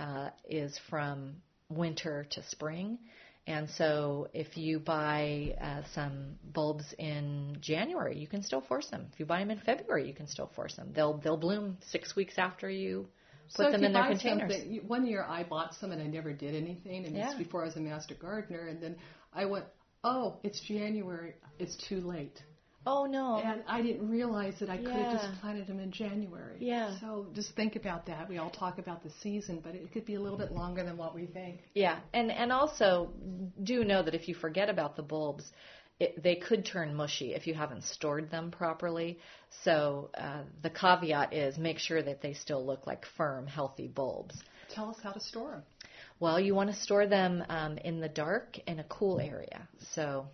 is from winter to spring. And so if you buy some bulbs in January, you can still force them. If you buy them in February, you can still force them. They'll bloom 6 weeks after you put them in their containers. One year I bought some and I never did anything, and it's before I was a master gardener, and then I went, oh, it's January, it's too late. Oh, no. And I didn't realize that I could have just planted them in January. Yeah. So just think about that. We all talk about the season, but it could be a little bit longer than what we think. Yeah. And also do know that if you forget about the bulbs, they could turn mushy if you haven't stored them properly. So the caveat is make sure that they still look like firm, healthy bulbs. Tell us how to store them. Well, you want to store them in the dark in a cool area. So...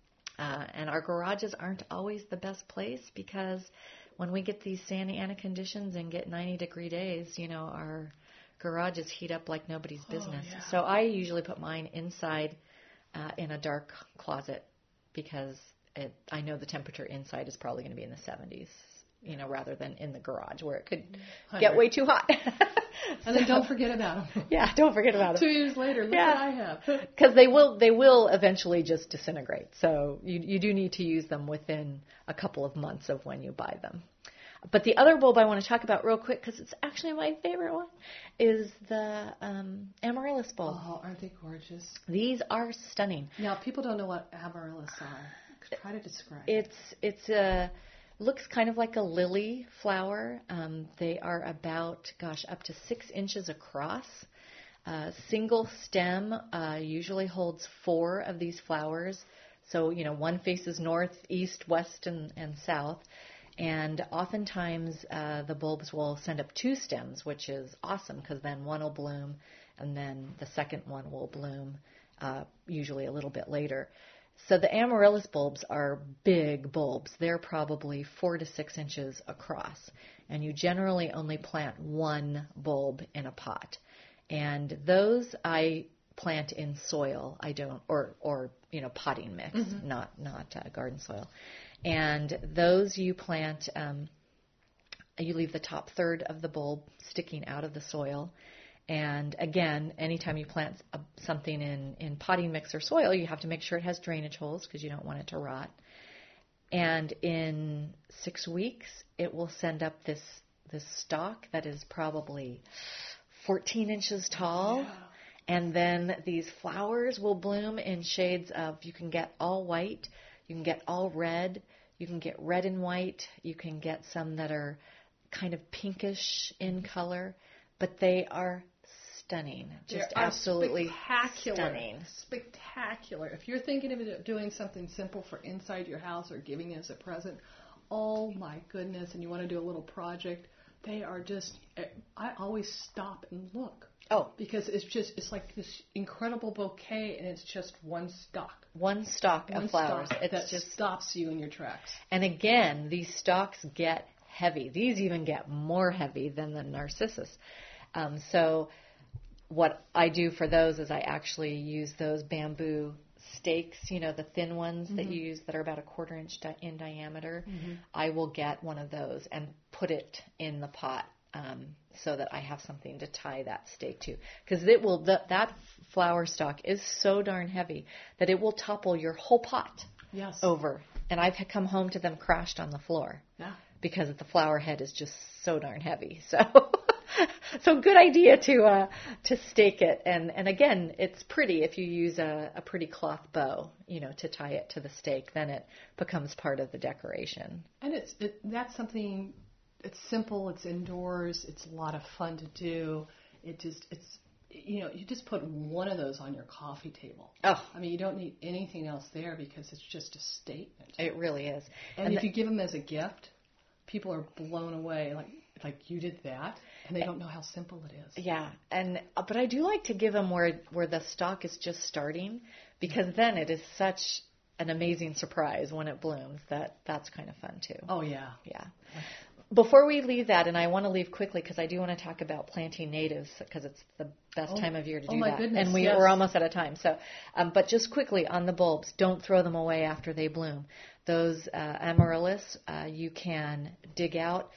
and our garages aren't always the best place because when we get these Santa Ana conditions and get 90-degree days, our garages heat up like nobody's business. Yeah. So I usually put mine inside in a dark closet because I know the temperature inside is probably going to be in the 70s, rather than in the garage where it could get way too hot. And then don't forget about them. Yeah, don't forget about them. 2 years later, look what I have. Because they will eventually just disintegrate. So you do need to use them within a couple of months of when you buy them. But the other bulb I want to talk about real quick, because it's actually my favorite one, is the amaryllis bulb. Oh, aren't they gorgeous? These are stunning. Now, people don't know what amaryllis are. Try to describe. It's looks kind of like a lily flower. They are about, up to 6 inches across. Single stem usually holds 4 of these flowers. So, one faces north, east, west, and south. And oftentimes the bulbs will send up 2 stems, which is awesome because then one will bloom and then the second one will bloom usually a little bit later. So the amaryllis bulbs are big bulbs. They're probably 4 to 6 inches across. And you generally only plant 1 bulb in a pot. And those I plant in soil. I don't, or potting mix, not garden soil. And those you plant, you leave the top third of the bulb sticking out of the soil. And again, anytime you plant something in potting mix or soil, you have to make sure it has drainage holes because you don't want it to rot. And in 6 weeks, it will send up this stalk that is probably 14 inches tall. Yeah. And then these flowers will bloom in shades of, you can get all white, you can get all red, you can get red and white, you can get some that are kind of pinkish in color, but they are stunning, just absolutely stunning. Spectacular. If you're thinking of doing something simple for inside your house or giving it as a present, oh my goodness, and you want to do a little project, they are just, I always stop and look. Oh. Because it's like this incredible bouquet and it's just one stalk. One stalk of flowers. That just stops you in your tracks. And again, these stalks get heavy. These even get more heavy than the narcissus. So what I do for those is I actually use those bamboo stakes, the thin ones that you use that are about 1/4 inch in diameter. I will get one of those and put it in the pot so that I have something to tie that stake to. Because that flower stalk is so darn heavy that it will topple your whole pot over. And I've come home to them crashed on the floor because the flower head is just so darn heavy. So good idea to stake it, and again, it's pretty if you use a pretty cloth bow, to tie it to the stake. Then it becomes part of the decoration. And that's something. It's simple. It's indoors. It's a lot of fun to do. You just put one of those on your coffee table. Oh, I mean, you don't need anything else there because it's just a statement. It really is. And if you give them as a gift, people are blown away. Like you did that, and they don't know how simple it is. Yeah, but I do like to give them where the stalk is just starting, because then it is such an amazing surprise when it blooms. That's kind of fun too. Oh yeah, yeah. Before we leave that, and I want to leave quickly because I do want to talk about planting natives because it's the best time of year to do my that. Goodness, and we're almost out of time. So, but just quickly on the bulbs, don't throw them away after they bloom. Those amaryllis, you can dig out.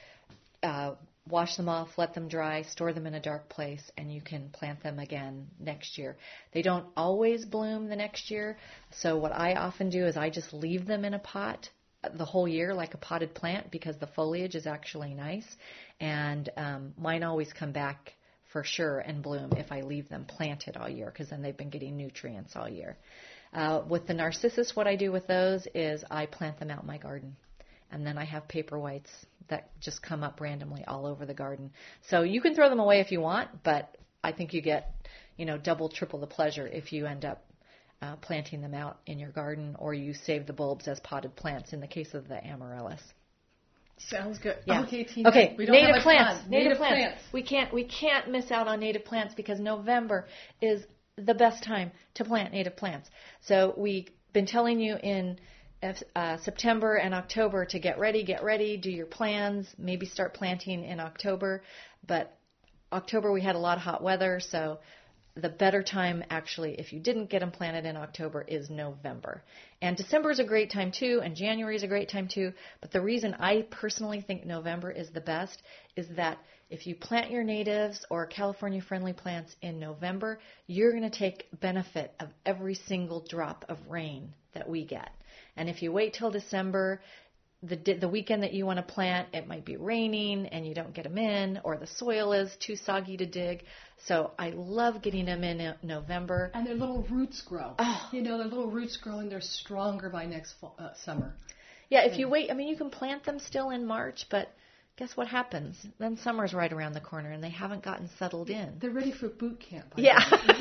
Wash them off, let them dry, store them in a dark place, and you can plant them again next year. They don't always bloom the next year, so what I often do is I just leave them in a pot the whole year like a potted plant because the foliage is actually nice, and mine always come back for sure and bloom if I leave them planted all year because then they've been getting nutrients all year. With the narcissus, what I do with those is I plant them out in my garden. And then I have paper whites that just come up randomly all over the garden. So you can throw them away if you want, but I think you get, double, triple the pleasure if you end up planting them out in your garden or you save the bulbs as potted plants in the case of the amaryllis. Sounds good. Yeah. Okay, Tina. Okay, we don't native have plants. Time. Native plants. We can't miss out on native plants because November is the best time to plant native plants. So we've been telling you in September and October to get ready, do your plans, maybe start planting in October. But October we had a lot of hot weather, so the better time actually, if you didn't get them planted in October, is November. And December is a great time too, and January is a great time too. But the reason I personally think November is the best is that if you plant your natives or California-friendly plants in November, you're going to take benefit of every single drop of rain that we get. And if you wait till December, the weekend that you want to plant, it might be raining and you don't get them in, or the soil is too soggy to dig. So I love getting them in November. And their little roots grow. Oh. Their little roots grow and they're stronger by next summer. Yeah, if you wait, you can plant them still in March, but guess what happens? Then summer's right around the corner and they haven't gotten settled in. They're ready for boot camp. Yeah.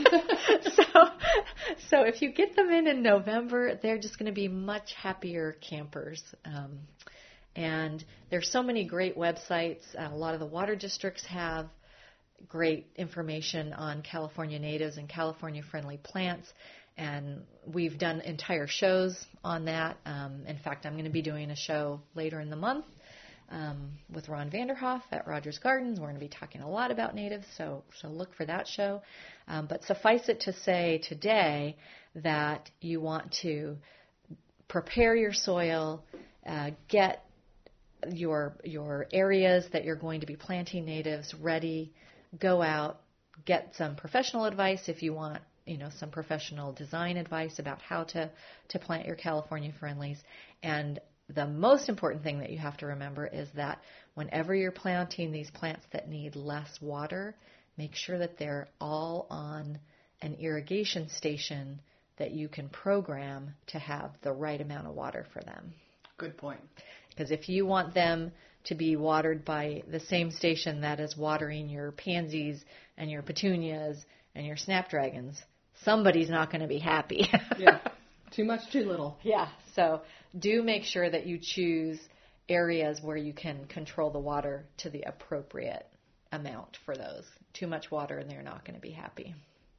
So if you get them in November, they're just going to be much happier campers. And there's so many great websites. A lot of the water districts have great information on California natives and California-friendly plants, and we've done entire shows on that. In fact, I'm going to be doing a show later in the month with Ron Vanderhoff at Rogers Gardens. We're going to be talking a lot about natives, so look for that show. But suffice it to say today that you want to prepare your soil, get your areas that you're going to be planting natives ready, go out, get some professional advice if you want, some professional design advice about how to plant your California friendlies. And the most important thing that you have to remember is that whenever you're planting these plants that need less water, make sure that they're all on an irrigation station that you can program to have the right amount of water for them. Good point. Because if you want them to be watered by the same station that is watering your pansies and your petunias and your snapdragons, somebody's not going to be happy. Yeah. Too much, too little. Yeah. So do make sure that you choose areas where you can control the water to the appropriate amount for those. Too much water and they're not going to be happy.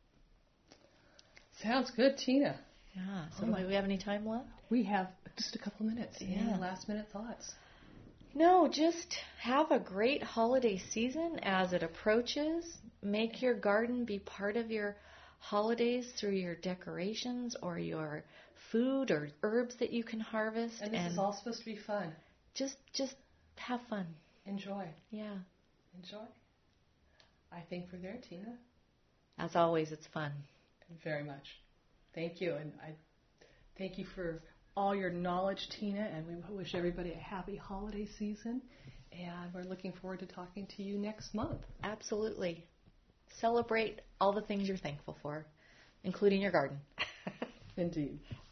Sounds good, Tina. Yeah. So do we have any time left? We have just a couple minutes. Yeah. Any last minute thoughts? No, just have a great holiday season as it approaches. Make your garden be part of your holidays through your decorations or your food or herbs that you can harvest. And this is all supposed to be fun. Just have fun. Enjoy. Yeah. Enjoy. I think we're there, Tina. As always, it's fun. Very much. Thank you. And I thank you for all your knowledge, Tina, and we wish everybody a happy holiday season. And we're looking forward to talking to you next month. Absolutely. Celebrate all the things you're thankful for, including your garden. Indeed.